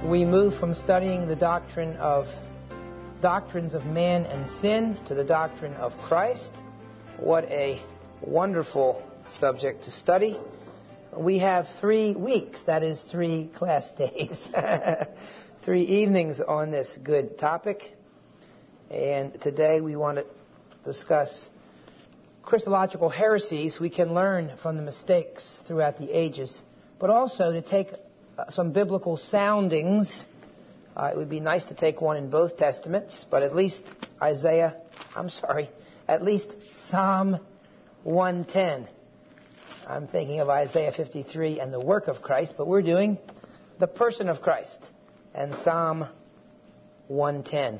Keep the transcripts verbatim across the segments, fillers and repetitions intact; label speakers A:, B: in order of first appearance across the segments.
A: we move from studying the doctrine of doctrines of man and sin to the doctrine of Christ. What a wonderful subject to study. We have three weeks, that is three class days, three evenings on this good topic. And today we want to discuss Christological heresies we can learn from the mistakes throughout the ages, but also to take some biblical soundings. Uh, it would be nice to take one in both Testaments, but at least Isaiah, I'm sorry, at least Psalm one ten. I'm thinking of Isaiah fifty-three and the work of Christ, but we're doing the person of Christ and Psalm one ten.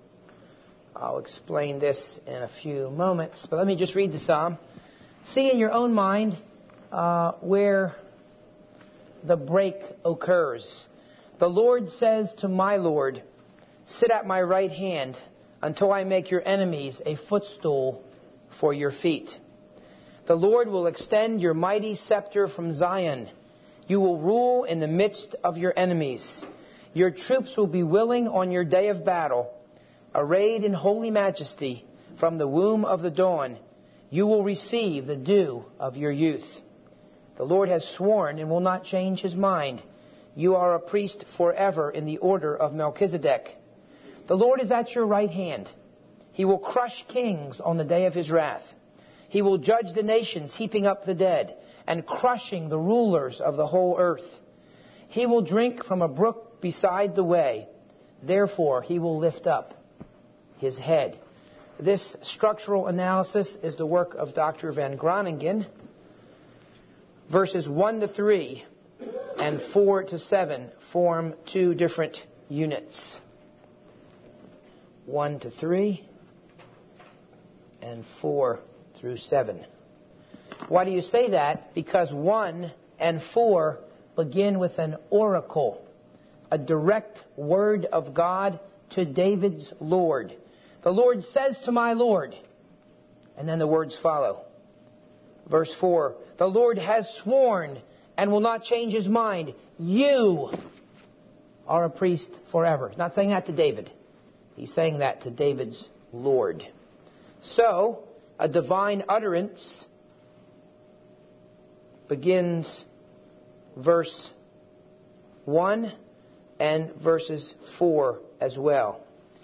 A: I'll explain this in a few moments, but let me just read the Psalm. See in your own mind uh, where the break occurs. The Lord says to my Lord, sit at my right hand until I make your enemies a footstool for your feet. The Lord will extend your mighty scepter from Zion. You will rule in the midst of your enemies. Your troops will be willing on your day of battle. Arrayed in holy majesty from the womb of the dawn, you will receive the dew of your youth. The Lord has sworn and will not change his mind. You are a priest forever in the order of Melchizedek. The Lord is at your right hand. He will crush kings on the day of his wrath. He will judge the nations, heaping up the dead and crushing the rulers of the whole earth. He will drink from a brook beside the way. Therefore, he will lift up his head. This structural analysis is the work of Doctor Van Groningen. Verses one to three and four to seven form two different units. one to three and four through seven. Why do you say that? Because one and four begin with an oracle, a direct word of God to David's Lord. The Lord says to my Lord, and then the words follow. Verse four, the Lord has sworn and will not change his mind. You are a priest forever. He's not saying that to David. He's saying that to David's Lord. So, a divine utterance begins verse one and verses four as well.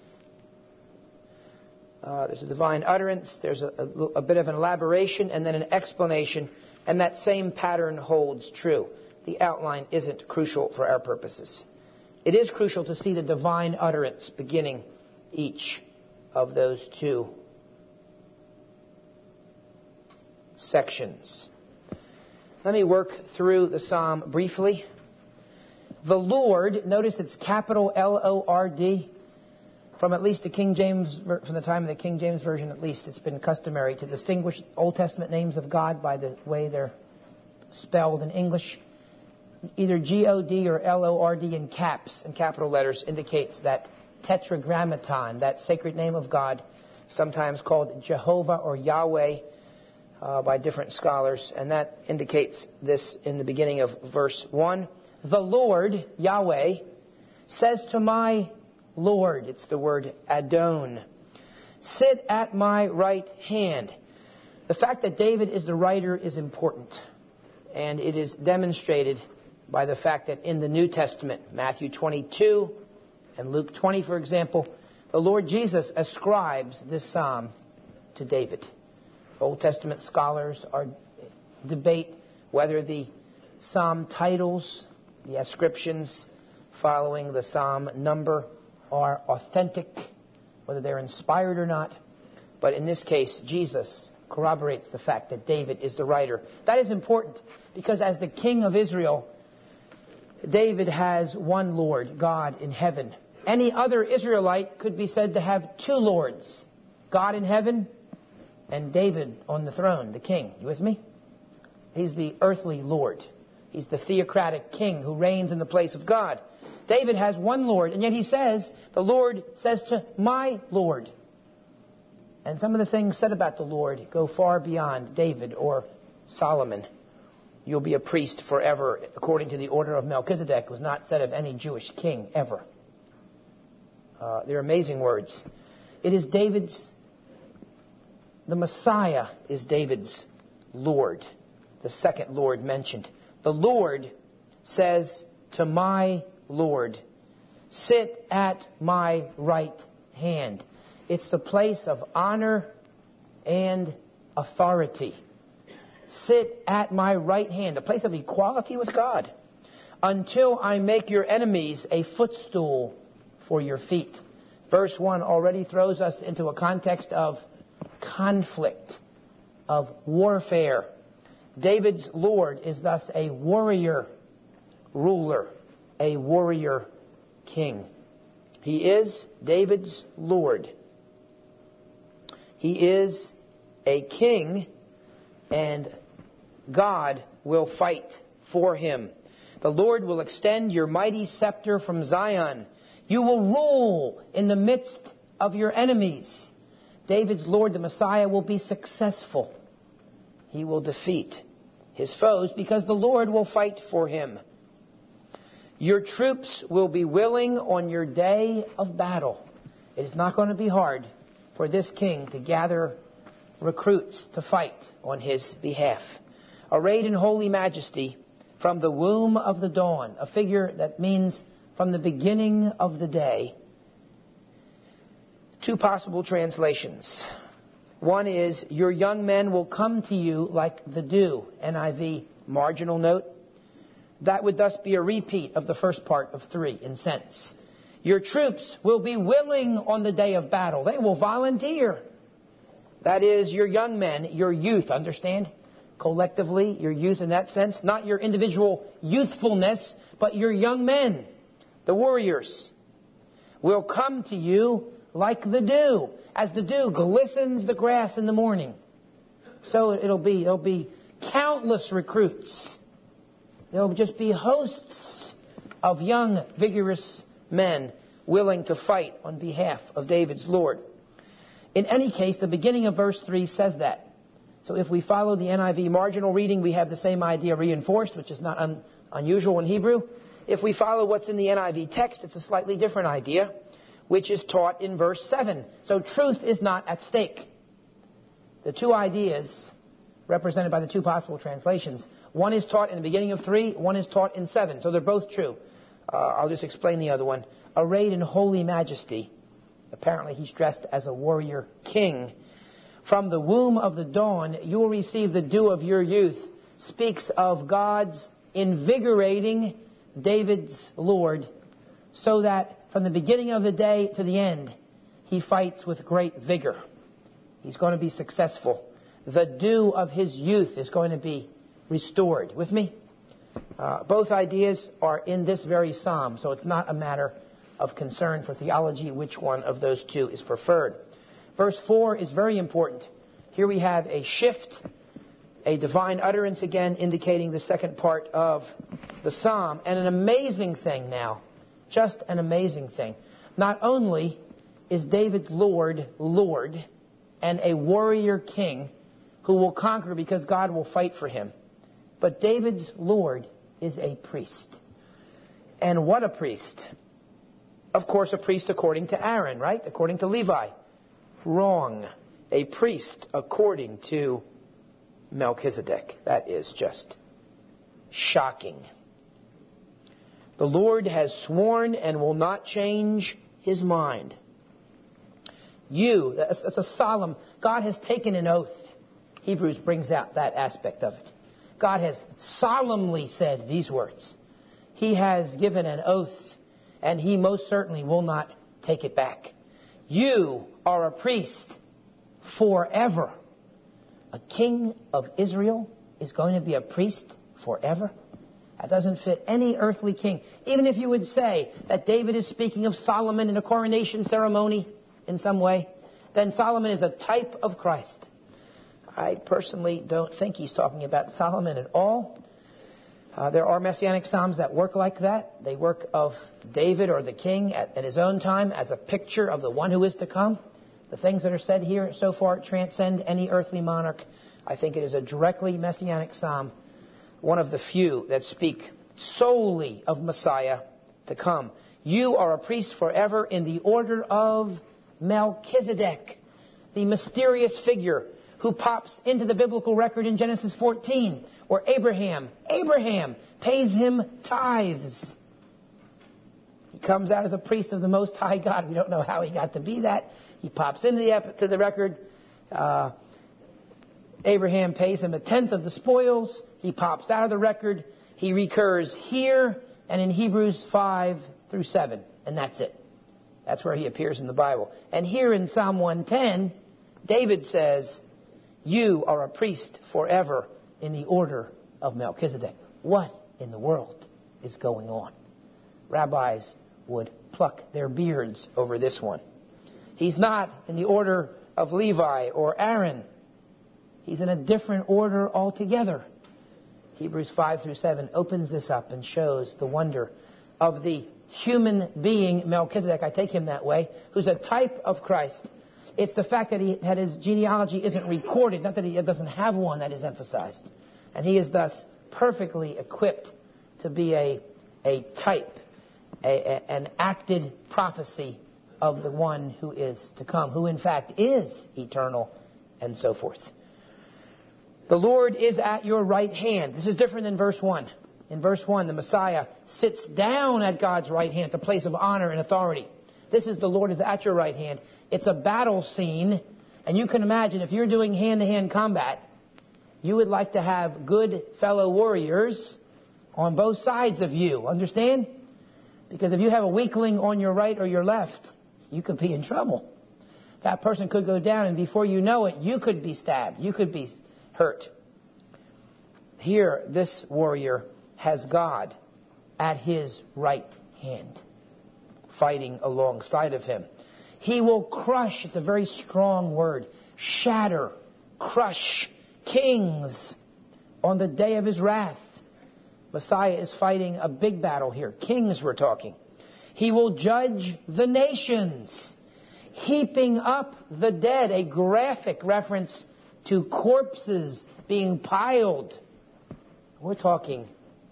A: Uh, there's a divine utterance, there's a, a, a bit of an elaboration, and then an explanation, and that same pattern holds true. The outline isn't crucial for our purposes. It is crucial to see the divine utterance beginning each of those two sections. Let me work through the psalm briefly. The Lord, notice it's capital L O R D. From at least the King James, from the time of the King James Version at least, it's been customary to distinguish Old Testament names of God by the way they're spelled in English. Either G O D or L O R D in caps and capital letters indicates that tetragrammaton, that sacred name of God, sometimes called Jehovah or Yahweh uh, by different scholars. And that indicates this in the beginning of verse one. The Lord, Yahweh, says to my Lord, it's the word Adon, sit at my right hand. The fact that David is the writer is important, and it is demonstrated by the fact that in the New Testament, Matthew twenty-two and Luke twenty, for example, the Lord Jesus ascribes this psalm to David. Old Testament scholars are debate whether the psalm titles, the ascriptions following the psalm number, are authentic, whether they're inspired or not. But in this case, Jesus corroborates the fact that David is the writer. That is important because as the king of Israel, David has one Lord, God in heaven. Any other Israelite could be said to have two lords, God in heaven and David on the throne, the king. You with me? He's the earthly Lord. He's the theocratic king who reigns in the place of God. David has one Lord, and yet he says, the Lord says to my Lord. And some of the things said about the Lord go far beyond David or Solomon. you'll be a priest forever, according to the order of Melchizedek. It was not said of any Jewish king ever. Uh, they're amazing words. It is David's, the Messiah is David's Lord, the second Lord mentioned. The Lord says to my Lord, sit at my right hand. It's the place of honor and authority. Sit at my right hand, a place of equality with God, until I make your enemies a footstool for your feet. Verse one already throws us into a context of conflict, of warfare. David's Lord is thus a warrior ruler, a warrior king. He is David's Lord. He is a king, and God will fight for him. The Lord will extend your mighty scepter from Zion. You will rule in the midst of your enemies. David's Lord, the Messiah, will be successful. He will defeat his foes because the Lord will fight for him. Your troops will be willing on your day of battle. It is not going to be hard for this king to gather recruits to fight on his behalf. Arrayed in holy majesty from the womb of the dawn, a figure that means from the beginning of the day. Two possible translations. One is, your young men will come to you like the dew, N I V marginal note. That would thus be a repeat of the first part of three in sense. Your troops will be willing on the day of battle. They will volunteer. That is, your young men, your youth, understand? Collectively, your youth in that sense, not your individual youthfulness, but your young men, the warriors, will come to you like the dew. As the dew glistens the grass in the morning, so it'll be, it'll be countless recruits. There'll just be hosts of young, vigorous men willing to fight on behalf of David's Lord. In any case, the beginning of verse three says that. So if we follow the N I V marginal reading, we have the same idea reinforced, which is not un- unusual in Hebrew. If we follow what's in the N I V text, it's a slightly different idea, which is taught in verse seven. So truth is not at stake. The two ideas represented by the two possible translations, one is taught in the beginning of three, one is taught in seven. So they're both true. Uh, I'll just explain the other one. Arrayed in holy majesty. Apparently he's dressed as a warrior king. From the womb of the dawn, you will receive the dew of your youth. Speaks of God's invigorating David's Lord, so that from the beginning of the day to the end, he fights with great vigor. He's going to be successful. The dew of his youth is going to be restored. With me? Uh, both ideas are in this very psalm, so it's not a matter of concern for theology which one of those two is preferred. Verse four is very important. Here we have a shift, a divine utterance again, indicating the second part of the psalm. And an amazing thing now, just an amazing thing. Not only is David's Lord, Lord, and a warrior king who will conquer because God will fight for him, but David's Lord is a priest. And what a priest. Of course, a priest according to Aaron, right? According to Levi. Wrong. A priest according to Melchizedek. That is just shocking. The Lord has sworn and will not change his mind. You, that's, that's a solemn, God has taken an oath. Hebrews brings out that aspect of it. God has solemnly said these words. He has given an oath, and he most certainly will not take it back. You are a priest forever. A king of Israel is going to be a priest forever? That doesn't fit any earthly king. Even if you would say that David is speaking of Solomon in a coronation ceremony in some way, then Solomon is a type of Christ. I personally don't think he's talking about Solomon at all. Uh, there are messianic psalms that work like that. They work of David or the king at, at his own time as a picture of the one who is to come. The things that are said here so far transcend any earthly monarch. I think it is a directly messianic psalm one of the few that speak solely of Messiah to come. You are a priest forever in the order of Melchizedek, the mysterious figure who pops into the biblical record in Genesis fourteen, where Abraham, Abraham pays him tithes. He comes out as a priest of the Most High God. We don't know how he got to be that. He pops into the, to the record. Uh, Abraham pays him a tenth of the spoils. He pops out of the record. He recurs here and in Hebrews five through seven. And that's it. That's where he appears in the Bible. And here in Psalm one ten, David says, you are a priest forever in the order of Melchizedek. What in the world is going on? Rabbis would pluck their beards over this one. He's not in the order of Levi or Aaron. He's in a different order altogether. Hebrews five through seven opens this up and shows the wonder of the human being Melchizedek, I take him that way, who's a type of Christ. It's the fact that, he, that his genealogy isn't recorded, not that he doesn't have one, that is emphasized. And he is thus perfectly equipped to be a, a type, a, a, an acted prophecy of the one who is to come, who in fact is eternal, and so forth. The Lord is at your right hand. This is different than verse one. In verse one, the Messiah sits down at God's right hand, the place of honor and authority. This is the Lord is at your right hand. It's a battle scene, and you can imagine if you're doing hand-to-hand combat, you would like to have good fellow warriors on both sides of you. Understand? Because if you have a weakling on your right or your left, you could be in trouble. That person could go down, and before you know it, you could be stabbed. You could be hurt. Here, this warrior has God at his right hand, fighting alongside of him. He will crush, it's a very strong word, shatter, crush kings on the day of his wrath. Messiah is fighting a big battle here. Kings we're talking. He will judge the nations, heaping up the dead, a graphic reference to corpses being piled. We're talking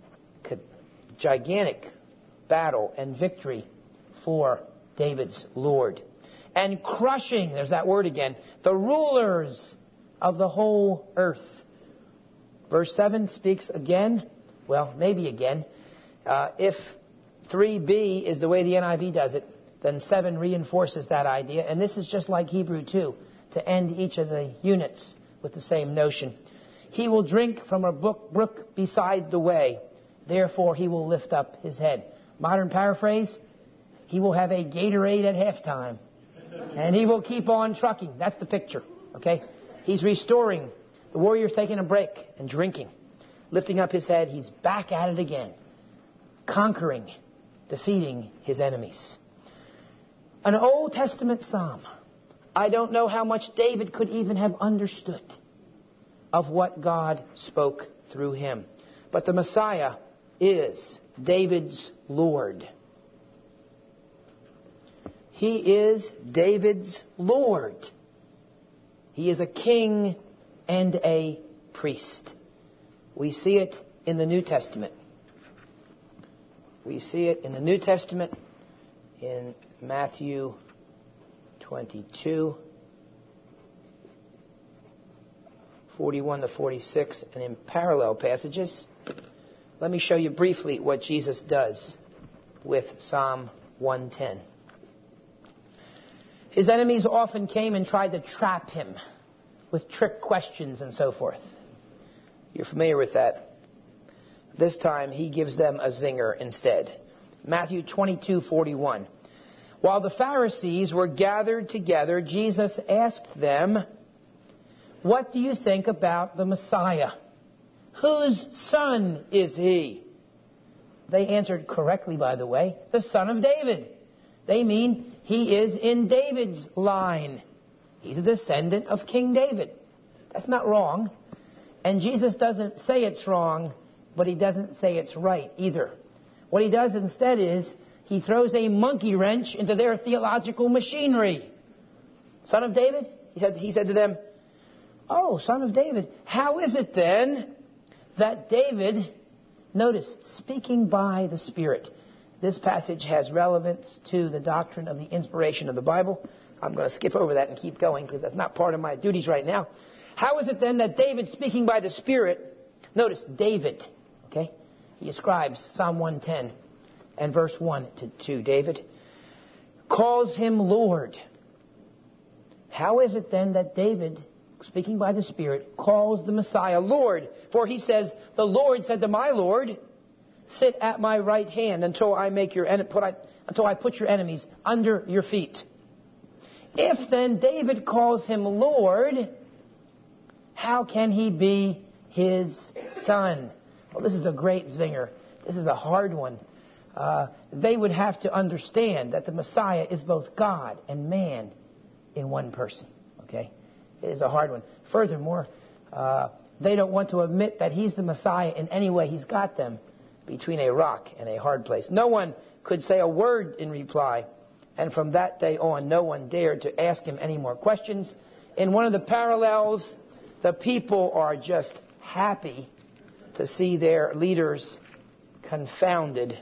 A: gigantic battle and victory for David's Lord. And crushing, there's that word again, the rulers of the whole earth. Verse seven speaks again, well, maybe again. Uh, if three b is the way the N I V does it, then seven reinforces that idea. And this is just like Hebrew two, to end each of the units with the same notion. He will drink from a brook beside the way. Therefore, he will lift up his head. Modern paraphrase, he will have a Gatorade at halftime. And he will keep on trucking. That's the picture. Okay? He's restoring. The warrior's taking a break and drinking. Lifting up his head, he's back at it again. Conquering, defeating his enemies. An Old Testament psalm. I don't know how much David could even have understood of what God spoke through him. But the Messiah is David's Lord. He is David's Lord. He is a king and a priest. We see it in the New Testament. We see it in the New Testament in Matthew twenty-two, forty-one to forty-six, and in parallel passages. Let me show you briefly what Jesus does with Psalm one ten. His enemies often came and tried to trap him with trick questions and so forth. You're familiar with that. This time he gives them a zinger instead. Matthew twenty-two forty-one. While the Pharisees were gathered together, Jesus asked them, "What do you think about the Messiah? Whose son is he?" They answered correctly, by the way, the son of David. They mean he is in David's line. He's a descendant of King David. That's not wrong. And Jesus doesn't say it's wrong, but he doesn't say it's right either. What he does instead is he throws a monkey wrench into their theological machinery. Son of David? He said, he said to them, "Oh, son of David, how is it then that David, notice, speaking by the Spirit. This passage has relevance to the doctrine of the inspiration of the Bible. I'm going to skip over that and keep going because that's not part of my duties right now. How is it then that David, speaking by the Spirit, notice, David, okay? He ascribes Psalm one ten and verse one to, to David, calls him Lord. How is it then that David, speaking by the Spirit, calls the Messiah Lord? For he says, the Lord said to my Lord, sit at my right hand until I make your en- put I, until I put your enemies under your feet. If then David calls him Lord, how can he be his son? Well, this is a great zinger. This is a hard one. Uh, they would have to understand that the Messiah is both God and man in one person. Okay? It is a hard one. Furthermore, uh, they don't want to admit that he's the Messiah in any way. He's got them between a rock and a hard place. No one could say a word in reply. And from that day on, no one dared to ask him any more questions. In one of the parallels, the people are just happy to see their leaders confounded.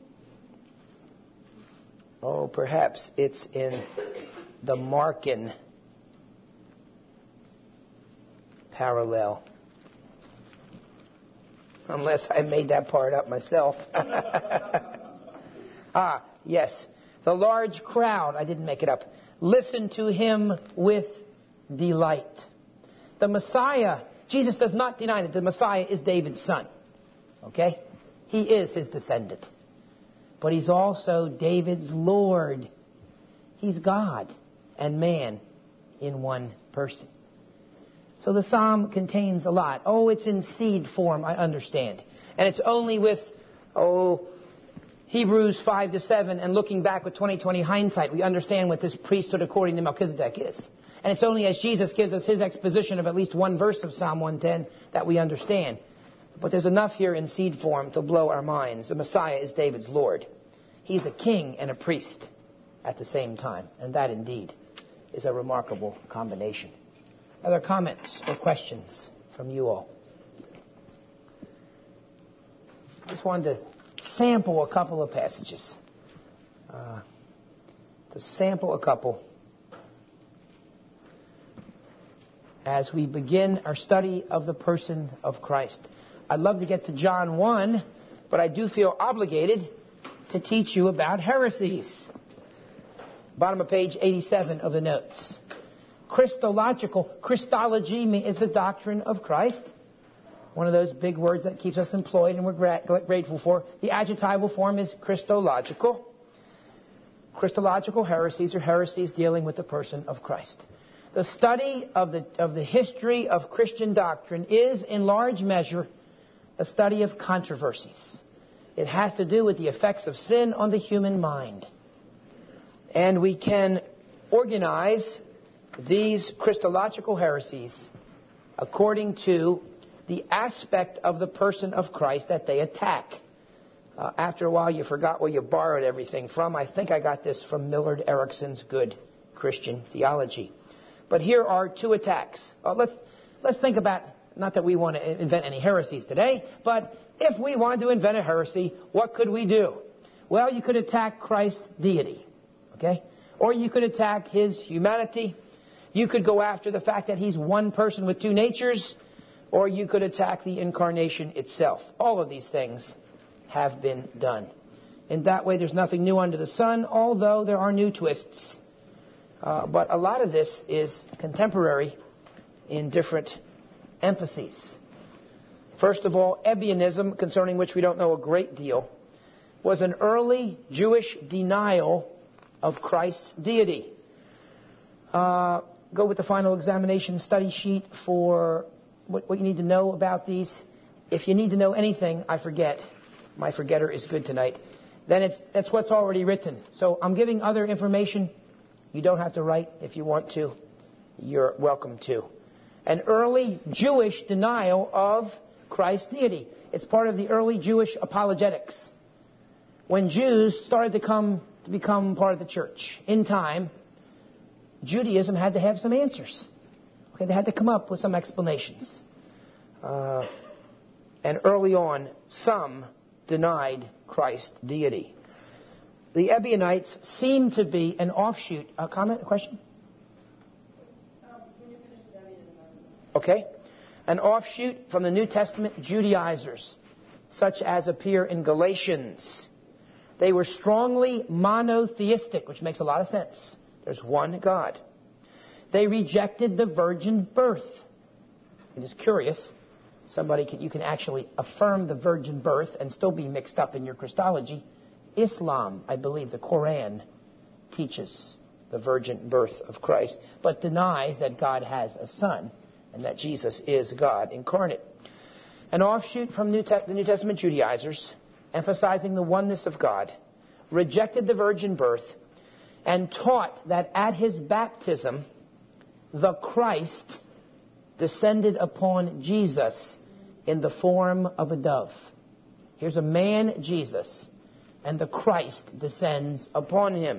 A: Oh, perhaps it's in the Markan parallel. Unless I made that part up myself. Ah, yes. The large crowd, I didn't make it up, listened to him with delight. The Messiah, Jesus does not deny that the Messiah is David's son. Okay? He is his descendant. But he's also David's Lord. He's God and man in one person. So the psalm contains a lot. Oh, it's in seed form, I understand. And it's only with, oh, Hebrews five to seven and looking back with twenty twenty hindsight, we understand what this priesthood according to Melchizedek is. And it's only as Jesus gives us his exposition of at least one verse of Psalm one ten that we understand. But there's enough here in seed form to blow our minds. The Messiah is David's Lord. He's a king and a priest at the same time. And that indeed is a remarkable combination. Other comments or questions from you all? Just wanted to sample a couple of passages. Uh, to sample a couple as we begin our study of the person of Christ. I'd love to get to John one, but I do feel obligated to teach you about heresies. Bottom of page eighty-seven of the notes. Christological, Christology is the doctrine of Christ. One of those big words that keeps us employed and we're gra- grateful for. The adjectival form is Christological. Christological heresies are heresies dealing with the person of Christ. The study of the, of the history of Christian doctrine is, in large measure, a study of controversies. It has to do with the effects of sin on the human mind. And we can organize these Christological heresies according to the aspect of the person of Christ that they attack. Uh, after a while, you forgot where you borrowed everything from. I think I got this from Millard Erickson's Good Christian Theology. But here are two attacks. Uh, let's let's think about, not that we want to invent any heresies today, but if we wanted to invent a heresy, what could we do? Well, you could attack Christ's deity, okay? Or you could attack his humanity. You could go after the fact that he's one person with two natures. Or you could attack the incarnation itself. All of these things have been done. In that way, there's nothing new under the sun, although there are new twists. Uh, but a lot of this is contemporary in different emphases. First of all, Ebionism, concerning which we don't know a great deal, was an early Jewish denial of Christ's deity. Uh, go with the final examination study sheet for What, what you need to know about these. If you need to know anything, I forget. My forgetter is good tonight. Then it's that's what's already written. So I'm giving other information. You don't have to write if you want to. You're welcome to. An early Jewish denial of Christ's deity. It's part of the early Jewish apologetics. When Jews started to come to become part of the church, in time, Judaism had to have some answers. Okay, they had to come up with some explanations. Uh, And early on, some denied Christ's deity. The Ebionites seem to be an offshoot. A comment, a question? Okay. An offshoot from the New Testament Judaizers, such as appear in Galatians. They were strongly monotheistic, which makes a lot of sense. There's one God. They rejected the virgin birth. It is curious. Somebody can, you can actually affirm the virgin birth and still be mixed up in your Christology. Islam, I believe, the Quran teaches the virgin birth of Christ, but denies that God has a son and that Jesus is God incarnate. An offshoot from New Te- the New Testament Judaizers, emphasizing the oneness of God, rejected the virgin birth and taught that at his baptism, the Christ descended upon Jesus in the form of a dove. Here's a man, Jesus, and the Christ descends upon him.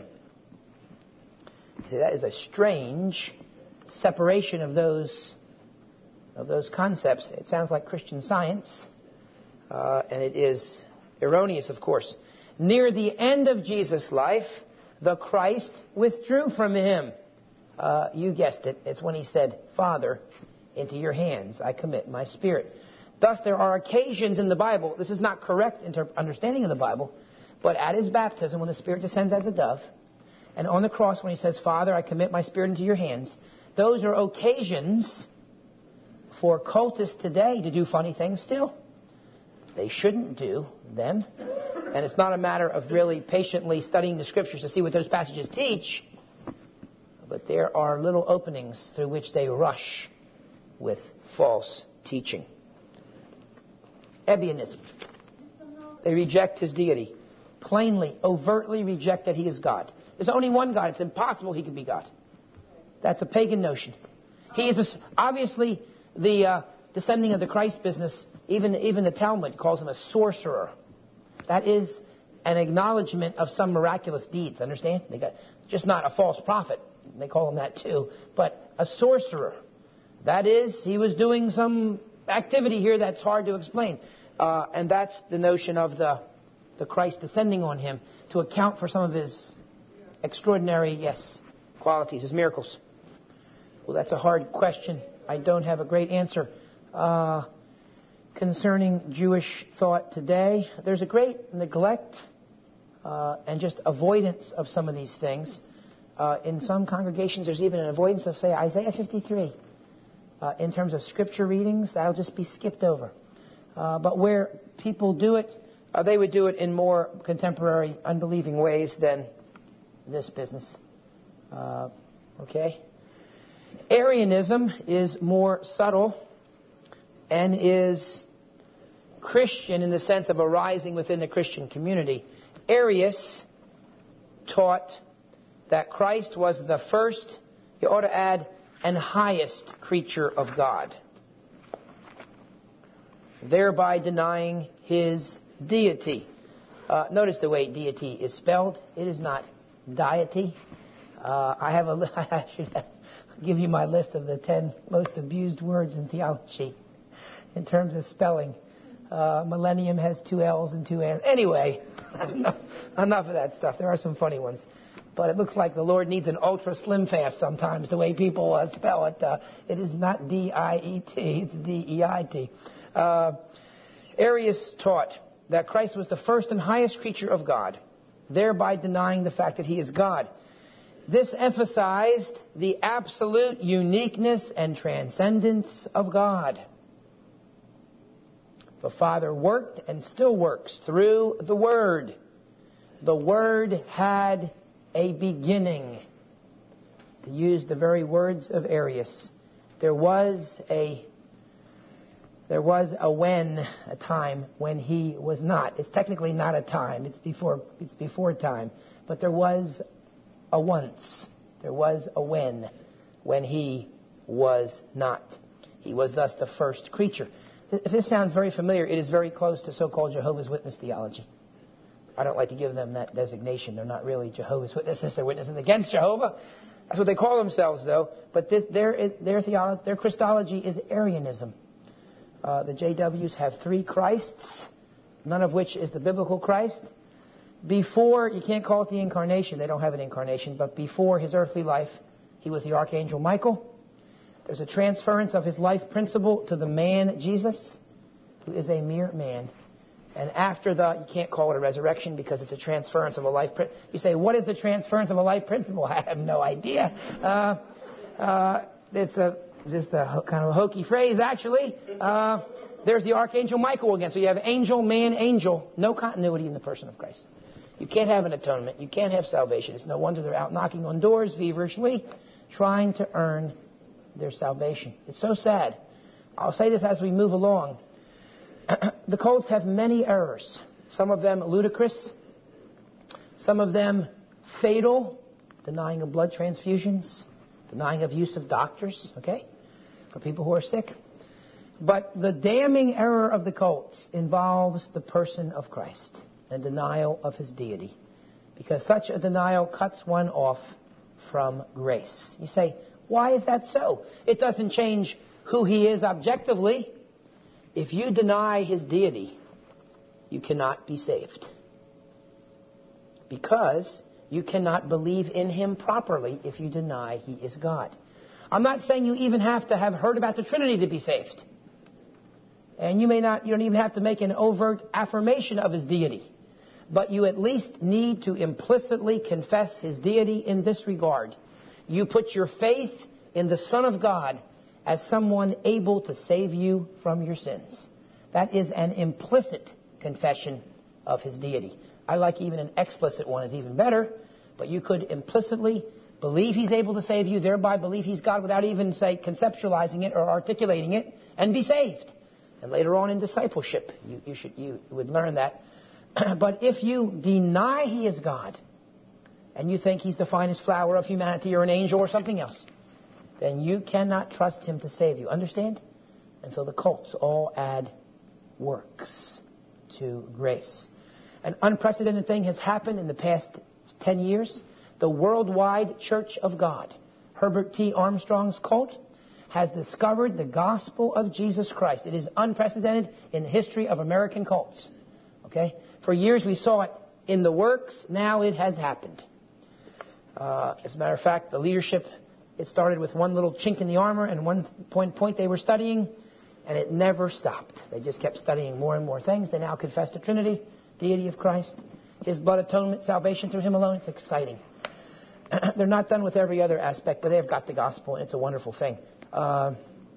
A: See, that is a strange separation of those of those concepts. It sounds like Christian Science, uh, and it is erroneous, of course. Near the end of Jesus' life, the Christ withdrew from him. Uh, you guessed it. It's when he said, Father, into your hands I commit my spirit. Thus, there are occasions in the Bible, this is not correct inter- understanding of the Bible, but at his baptism, when the Spirit descends as a dove, and on the cross when he says, Father, I commit my spirit into your hands, those are occasions for cultists today to do funny things still. They shouldn't do them. And it's not a matter of really patiently studying the Scriptures to see what those passages teach, but there are little openings through which they rush with false teaching. Ebionism. They reject his deity. Plainly, overtly reject that he is God. There's only one God. It's impossible he could be God. That's a pagan notion. He is a, obviously the uh, descending of the Christ business. Even, even the Talmud calls him a sorcerer. That is an acknowledgement of some miraculous deeds. Understand? They got just not a false prophet. They call him that too. But a sorcerer. That is, he was doing some activity here that's hard to explain. Uh, and that's the notion of the, the Christ descending on him to account for some of his extraordinary, yes, qualities, his miracles. Well, that's a hard question. I don't have a great answer. Uh, concerning Jewish thought today, there's a great neglect uh, and just avoidance of some of these things. Uh, in some congregations, there's even an avoidance of, say, Isaiah fifty-three. Uh, in terms of scripture readings, that'll just be skipped over. Uh, but where people do it, uh, they would do it in more contemporary, unbelieving ways than this business. Uh, okay? Arianism is more subtle and is Christian in the sense of arising within the Christian community. Arius taught that Christ was the first, you ought to add, and highest creature of God, thereby denying his deity. Uh, notice the way deity is spelled. It is not deity. Uh, I have a. Li- I should have, give you my list of the ten most abused words in theology in terms of spelling. Uh, millennium has two L's and two N's. Anyway, enough, enough of that stuff. There are some funny ones. But it looks like the Lord needs an ultra slim fast sometimes, the way people uh, spell it. Uh, it is not D I E T, it's D E I T. Uh, Arius taught that Christ was the first and highest creature of God, thereby denying the fact that he is God. This emphasized the absolute uniqueness and transcendence of God. The Father worked and still works through the Word. The Word had a beginning. To use the very words of Arius, there was a there was a when, a time when he was not. It's technically not a time. It's before it's before time. But there was a once. There was a when, when he was not. He was thus the first creature. If this sounds very familiar, it is very close to so-called Jehovah's Witness theology. I don't like to give them that designation. They're not really Jehovah's Witnesses. They're witnessing against Jehovah. That's what they call themselves, though. But this, their their theology, their Christology is Arianism. Uh, the J Ws have three Christs, none of which is the biblical Christ. Before, you can't call it the incarnation, they don't have an incarnation, but before his earthly life, he was the Archangel Michael. There's a transference of his life principle to the man Jesus, who is a mere man. And after the, you can't call it a resurrection because it's a transference of a life principle. You say, what is the transference of a life principle? I have no idea. Uh, uh, it's a just a kind of a hokey phrase, actually. Uh, there's the Archangel Michael again. So you have angel, man, angel. No continuity in the person of Christ. You can't have an atonement. You can't have salvation. It's no wonder they're out knocking on doors feverishly, trying to earn their salvation. It's so sad. I'll say this as we move along. The cults have many errors. Some of them ludicrous. Some of them fatal. Denying of blood transfusions. Denying of use of doctors. Okay? For people who are sick. But the damning error of the cults involves the person of Christ and denial of his deity. Because such a denial cuts one off from grace. You say, why is that so? It doesn't change who he is objectively. If you deny his deity, you cannot be saved. Because you cannot believe in him properly if you deny he is God. I'm not saying you even have to have heard about the Trinity to be saved. And you may not, you don't even have to make an overt affirmation of his deity. But you at least need to implicitly confess his deity in this regard. You put your faith in the Son of God as someone able to save you from your sins. That is an implicit confession of his deity. I like even an explicit one is even better, but you could implicitly believe he's able to save you, thereby believe he's God without even, say, conceptualizing it or articulating it, and be saved. And later on in discipleship, you, you, should, you would learn that. But if you deny he is God, and you think he's the finest flower of humanity or an angel or something else, then you cannot trust him to save you. Understand? And so the cults all add works to grace. An unprecedented thing has happened in the past ten years. The Worldwide Church of God, Herbert T. Armstrong's cult, has discovered the gospel of Jesus Christ. It is unprecedented in the history of American cults. Okay? For years we saw it in the works. Now it has happened. Uh, as a matter of fact, the leadership, it started with one little chink in the armor and one point, point they were studying, and it never stopped. They just kept studying more and more things. They now confess the Trinity, deity of Christ, his blood atonement, salvation through him alone. It's exciting. They're not done with every other aspect, but they've got the gospel, and it's a wonderful thing. Uh,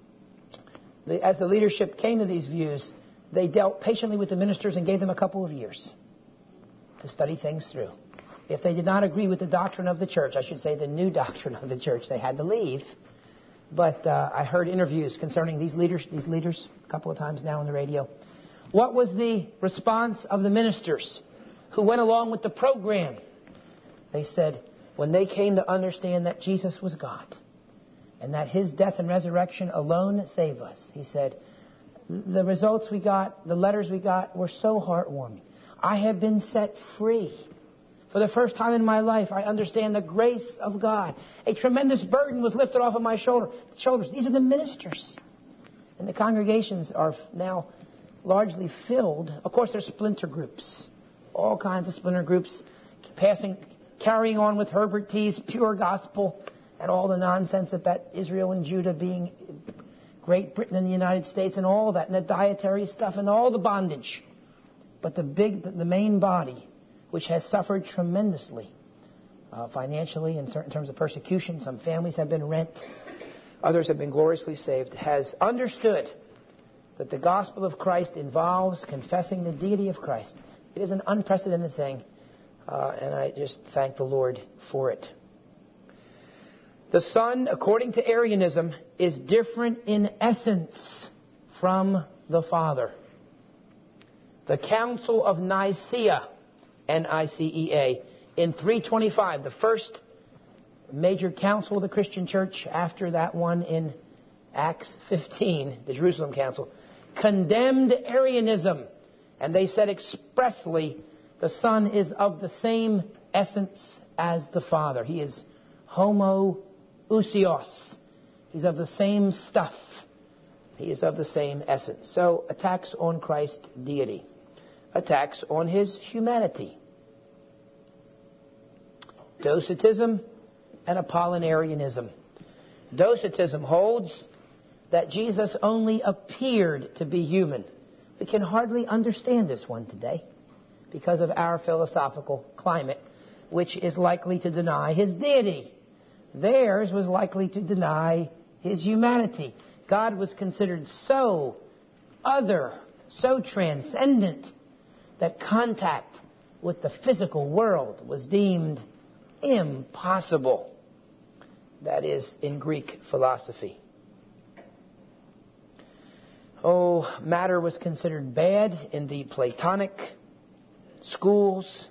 A: the, as the leadership came to these views, they dealt patiently with the ministers and gave them a couple of years to study things through. If they did not agree with the doctrine of the church, I should say the new doctrine of the church, they had to leave. But uh, I heard interviews concerning these leaders, these leaders a couple of times now on the radio. What was the response of the ministers who went along with the program? They said, when they came to understand that Jesus was God and that his death and resurrection alone save us, he said, the results we got, the letters we got were so heartwarming. I have been set free. For the first time in my life, I understand the grace of God. A tremendous burden was lifted off of my shoulder, shoulders. These are the ministers. And the congregations are now largely filled. Of course, there's splinter groups. All kinds of splinter groups passing, carrying on with Herbert T's pure gospel and all the nonsense about Israel and Judah being Great Britain and the United States and all of that, and the dietary stuff and all the bondage. But the big, the main body, which has suffered tremendously uh, financially in certain terms of persecution, some families have been rent, others have been gloriously saved, has understood that the gospel of Christ involves confessing the deity of Christ. It is an unprecedented thing, uh, and I just thank the Lord for it. The Son, according to Arianism, is different in essence from the Father. The Council of Nicaea, N I C E A, in three twenty-five, the first major council of the Christian church after that one in Acts fifteen, the Jerusalem Council, condemned Arianism. And they said expressly, the Son is of the same essence as the Father. He is homoousios. He's of the same stuff. He is of the same essence. So, attacks on Christ's deity. Attacks on his humanity. Docetism and Apollinarianism. Docetism holds that Jesus only appeared to be human. We can hardly understand this one today because of our philosophical climate, which is likely to deny his deity. Theirs was likely to deny his humanity. God was considered so other, so transcendent, that contact with the physical world was deemed impossible. That is in Greek philosophy. Oh, matter was considered bad in the Platonic schools.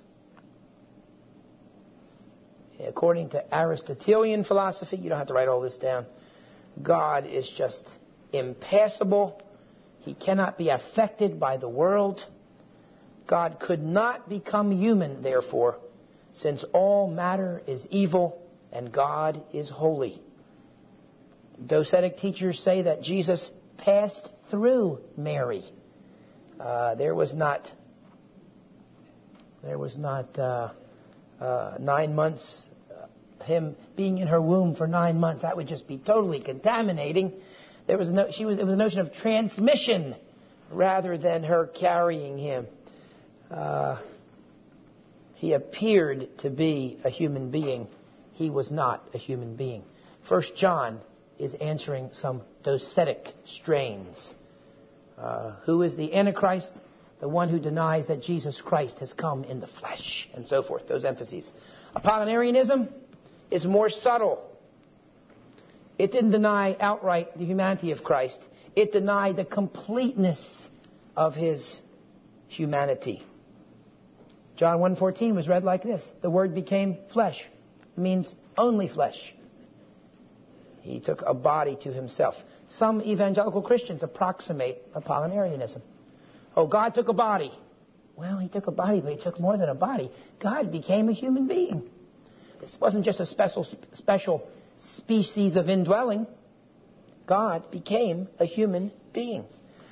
A: According to Aristotelian philosophy, you don't have to write all this down, God is just impassible. He cannot be affected by the world. God could not become human, therefore, since all matter is evil and God is holy. Docetic teachers say that Jesus passed through Mary. Uh, there was not, there was not uh, uh, nine months, uh, him being in her womb for nine months. That would just be totally contaminating. There was no, she was, it was a notion of transmission rather than her carrying him. Uh, he appeared to be a human being. He was not a human being. First John is answering some docetic strains. Uh, who is the Antichrist? The one who denies that Jesus Christ has come in the flesh, and so forth. Those emphases. Apollinarianism is more subtle. It didn't deny outright the humanity of Christ. It denied the completeness of his humanity. John one fourteen was read like this. The Word became flesh. It means only flesh. He took a body to himself. Some evangelical Christians approximate Apollinarianism. Oh, God took a body. Well, he took a body, but he took more than a body. God became a human being. This wasn't just a special, special species of indwelling. God became a human being.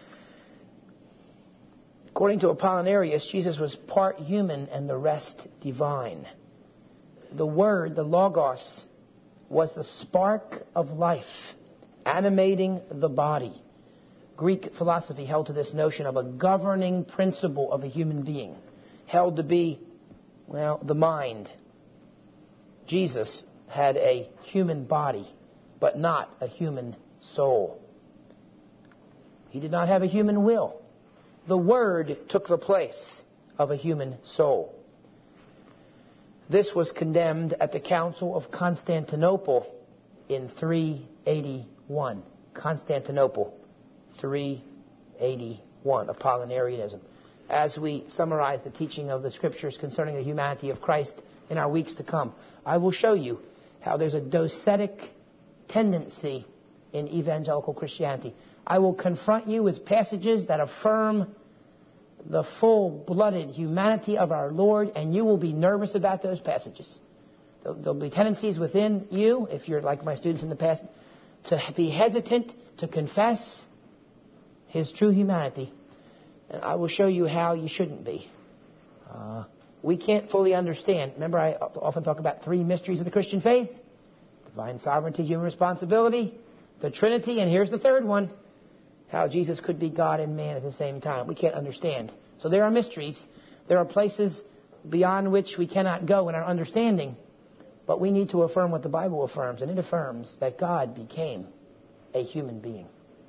A: According to Apollinarius, Jesus was part human and the rest divine. The Word, the Logos, was the spark of life, animating the body. Greek philosophy held to this notion of a governing principle of a human being, held to be, well, the mind. Jesus had a human body, but not a human soul. He did not have a human will. The Word took the place of a human soul. This was condemned at the Council of Constantinople in three eighty-one. Constantinople, three eighty-one, Apollinarianism. As we summarize the teaching of the Scriptures concerning the humanity of Christ in our weeks to come, I will show you how there's a docetic tendency in evangelical Christianity. I will confront you with passages that affirm the full-blooded humanity of our Lord, and you will be nervous about those passages. There'll be tendencies within you, if you're like my students in the past, to be hesitant to confess his true humanity. And I will show you how you shouldn't be. Uh, we can't fully understand. Remember, I often talk about three mysteries of the Christian faith. Divine sovereignty, human responsibility, the Trinity, and here's the third one. How Jesus could be God and man at the same time. We can't understand. So there are mysteries. There are places beyond which we cannot go in our understanding. But we need to affirm what the Bible affirms. And it affirms that God became a human being.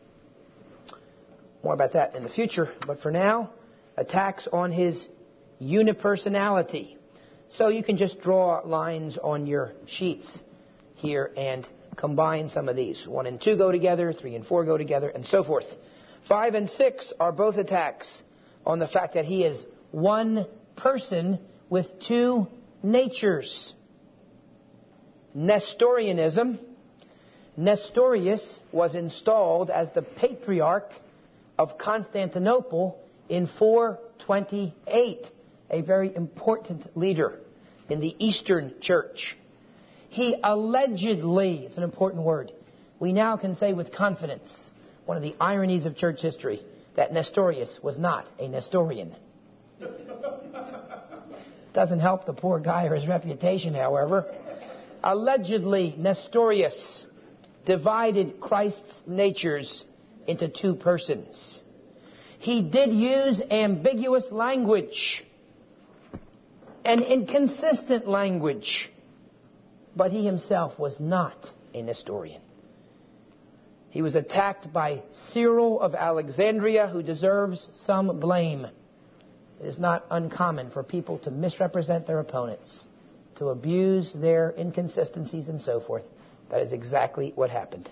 A: More about that in the future. But for now, attacks on his unipersonality. So you can just draw lines on your sheets here and combine some of these. One and two go together, three and four go together, and so forth. Five and six are both attacks on the fact that he is one person with two natures. Nestorianism. Nestorius was installed as the patriarch of Constantinople in four twenty-eight, a very important leader in the Eastern Church. He allegedly, it's an important word, we now can say with confidence, one of the ironies of church history, that Nestorius was not a Nestorian. Doesn't help the poor guy or his reputation, however. Allegedly, Nestorius divided Christ's natures into two persons. He did use ambiguous language and inconsistent language, but he himself was not a Nestorian. He was attacked by Cyril of Alexandria, who deserves some blame. It is not uncommon for people to misrepresent their opponents, to abuse their inconsistencies and so forth. That is exactly what happened.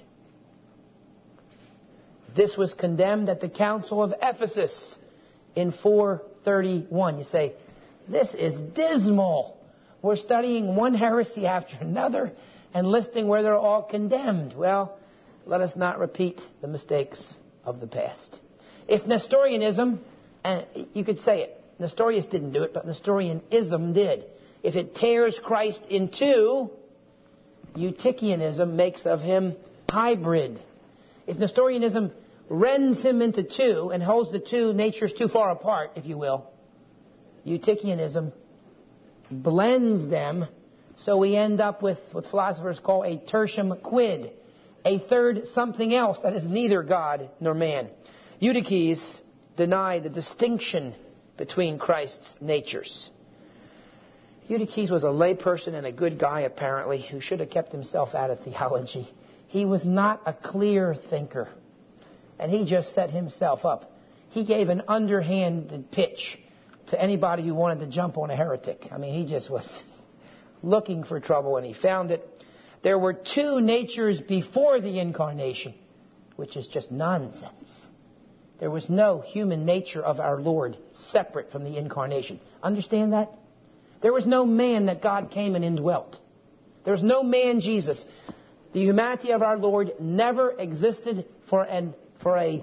A: This was condemned at the Council of Ephesus in four thirty-one. You say, this is dismal. We're studying one heresy after another and listing where they're all condemned. Well, let us not repeat the mistakes of the past. If Nestorianism, and you could say it, Nestorius didn't do it, but Nestorianism did. If it tears Christ in two, Eutychianism makes of him hybrid. If Nestorianism rends him into two and holds the two natures too far apart, if you will, Eutychianism blends them, so we end up with what philosophers call a tertium quid, a third something else that is neither God nor man. Eutyches denied the distinction between Christ's natures. Eutyches was a layperson and a good guy, apparently, who should have kept himself out of theology. He was not a clear thinker, and he just set himself up. He gave an underhanded pitch to anybody who wanted to jump on a heretic. I mean, he just was looking for trouble, and he found it. There were two natures before the incarnation, which is just nonsense. There was no human nature of our Lord separate from the incarnation. Understand that? There was no man that God came and indwelt. There was no man Jesus. The humanity of our Lord never existed for an for a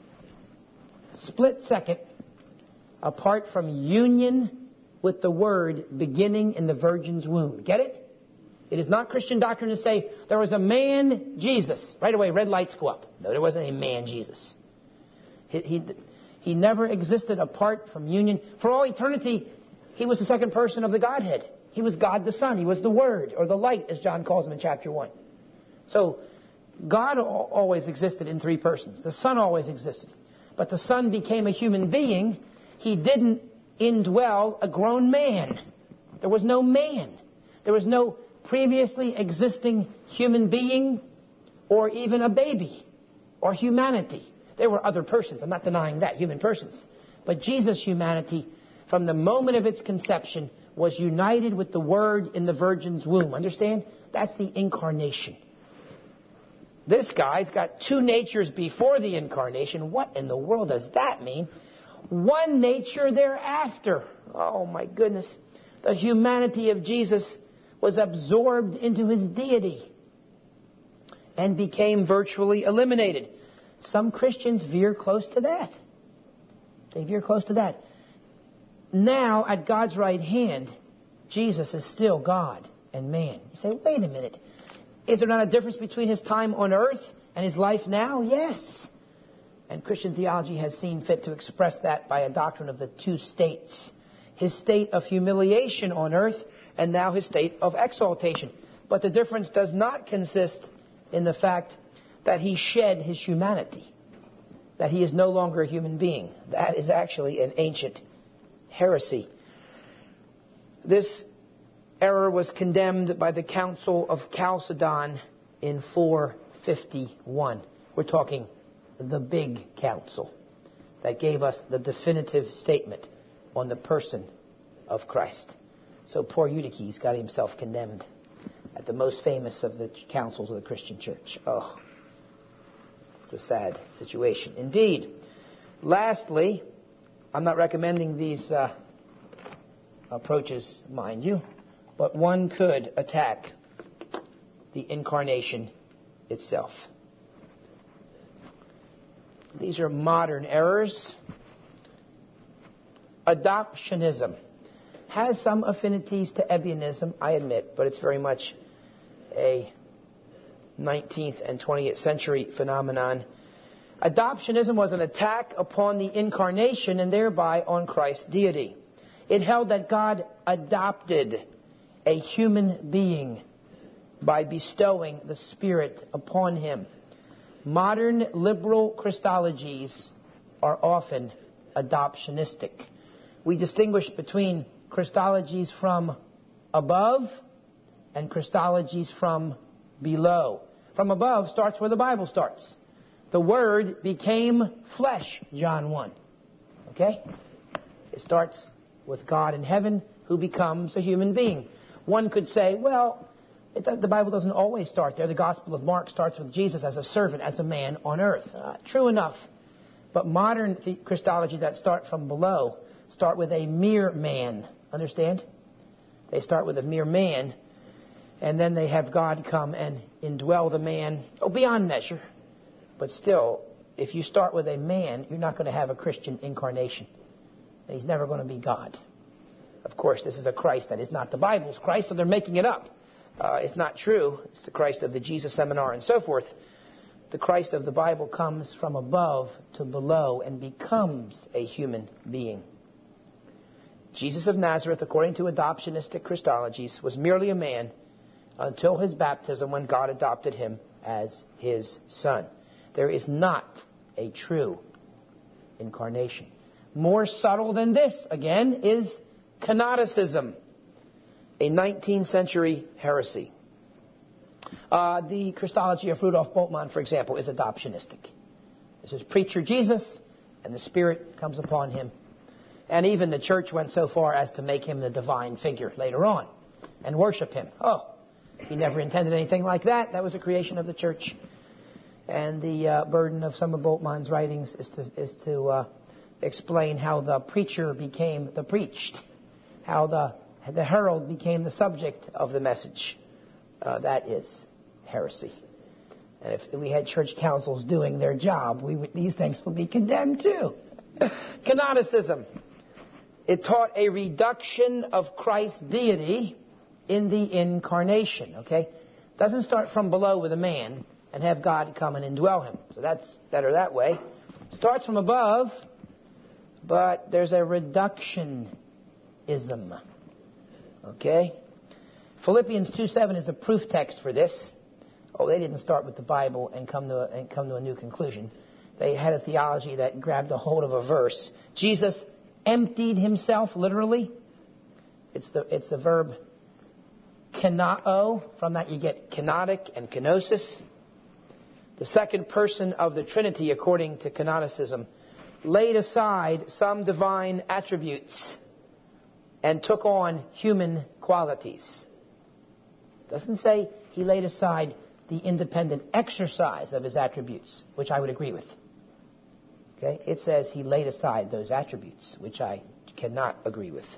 A: split second apart from union with the Word beginning in the Virgin's womb. Get it? It is not Christian doctrine to say there was a man Jesus. Right away, red lights go up. No, there wasn't a man Jesus. He, he, he never existed apart from union. For all eternity, he was the second person of the Godhead. He was God the Son. He was the Word, or the light, as John calls him in chapter one. So, God always existed in three persons. The Son always existed. But the Son became a human being. He didn't indwell a grown man. There was no man. There was no previously existing human being or even a baby or humanity. There were other persons. I'm not denying that, human persons. But Jesus' humanity, from the moment of its conception, was united with the Word in the Virgin's womb. Understand? That's the incarnation. This guy's got two natures before the incarnation. What in the world does that mean? One nature thereafter. Oh my goodness. The humanity of Jesus was absorbed into his deity and became virtually eliminated. Some Christians veer close to that. They veer close to that. Now, at God's right hand, Jesus is still God and man. You say, wait a minute. Is there not a difference between his time on earth and his life now? Yes. And Christian theology has seen fit to express that by a doctrine of the two states. His state of humiliation on earth and now his state of exaltation. But the difference does not consist in the fact that he shed his humanity, that he is no longer a human being. That is actually an ancient heresy. This error was condemned by the Council of Chalcedon in four fifty-one. We're talking the big council that gave us the definitive statement on the person of Christ. So poor Eutyches got himself condemned at the most famous of the councils of the Christian church. Oh, it's a sad situation indeed. Lastly, I'm not recommending these uh, approaches, mind you, but one could attack the incarnation itself. These are modern errors. Adoptionism has some affinities to Ebionism, I admit, but it's very much a nineteenth and twentieth century phenomenon. Adoptionism was an attack upon the incarnation and thereby on Christ's deity. It held that God adopted a human being by bestowing the Spirit upon him. Modern liberal Christologies are often adoptionistic. We distinguish between Christologies from above and Christologies from below. From above starts where the Bible starts. The Word became flesh, John one. Okay? It starts with God in heaven who becomes a human being. One could say, well, it, the Bible doesn't always start there. The Gospel of Mark starts with Jesus as a servant, as a man on earth. Uh, true enough. But modern the- Christologies that start from below start with a mere man. Understand? They start with a mere man, and then they have God come and indwell the man, oh, beyond measure. But still, if you start with a man, you're not going to have a Christian incarnation. And he's never going to be God. Of course, this is a Christ that is not the Bible's Christ, so they're making it up. Uh, it's not true. It's the Christ of the Jesus Seminar and so forth. The Christ of the Bible comes from above to below and becomes a human being. Jesus of Nazareth, according to adoptionistic Christologies, was merely a man until his baptism when God adopted him as his son. There is not a true incarnation. More subtle than this, again, is canonicism, a nineteenth century heresy. Uh, the Christology of Rudolf Bultmann, for example, is adoptionistic. This is preacher Jesus, and the Spirit comes upon him. And even the church went so far as to make him the divine figure later on and worship him. Oh, he never intended anything like that. That was a creation of the church. And the uh, burden of some of Bultmann's writings is to, is to uh, explain how the preacher became the preached, how the, the herald became the subject of the message. Uh, that is heresy. And if we had church councils doing their job, we would, these things would be condemned too. Canonicism. It taught a reduction of Christ's deity in the incarnation. Okay? Doesn't start from below with a man and have God come and indwell him. So that's better that way. Starts from above, but there's a reductionism. Okay? Philippians two seven is a proof text for this. Oh, they didn't start with the Bible and come to a, and come to a new conclusion. They had a theology that grabbed a hold of a verse. Jesus emptied himself, literally. It's the it's the verb kenao. From that you get kenotic and kenosis. The second person of the Trinity, according to canonicism, laid aside some divine attributes and took on human qualities. Doesn't say he laid aside the independent exercise of his attributes, which I would agree with. Okay? It says he laid aside those attributes, which I cannot agree with.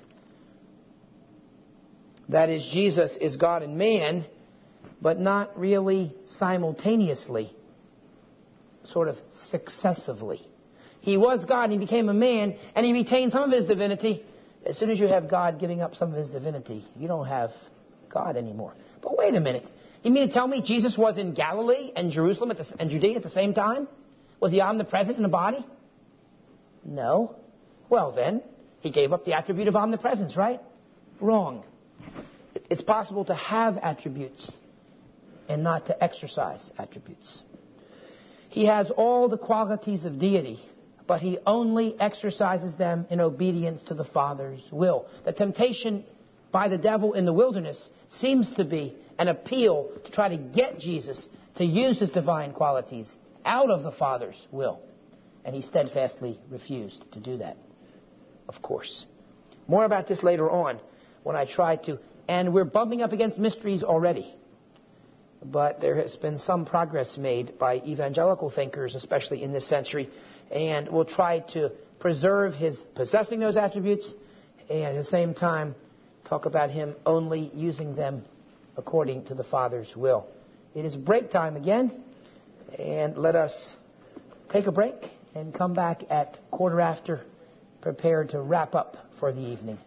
A: That is, Jesus is God and man, but not really simultaneously, sort of successively. He was God and he became a man, and he retained some of his divinity. As soon as you have God giving up some of his divinity, you don't have God anymore. But wait a minute. You mean to tell me Jesus was in Galilee and Jerusalem at the, and Judea at the same time? Was he omnipresent in a body? No. Well then, he gave up the attribute of omnipresence, right? Wrong. It's possible to have attributes and not to exercise attributes. He has all the qualities of deity, but he only exercises them in obedience to the Father's will. The temptation by the devil in the wilderness seems to be an appeal to try to get Jesus to use his divine qualities out of the Father's will. And he steadfastly refused to do that, of course. More about this later on when I try to, and we're bumping up against mysteries already. But there has been some progress made by evangelical thinkers, especially in this century, and we'll try to preserve his possessing those attributes and at the same time talk about him only using them according to the Father's will. It is break time again, and let us take a break and come back at quarter after, prepared to wrap up for the evening.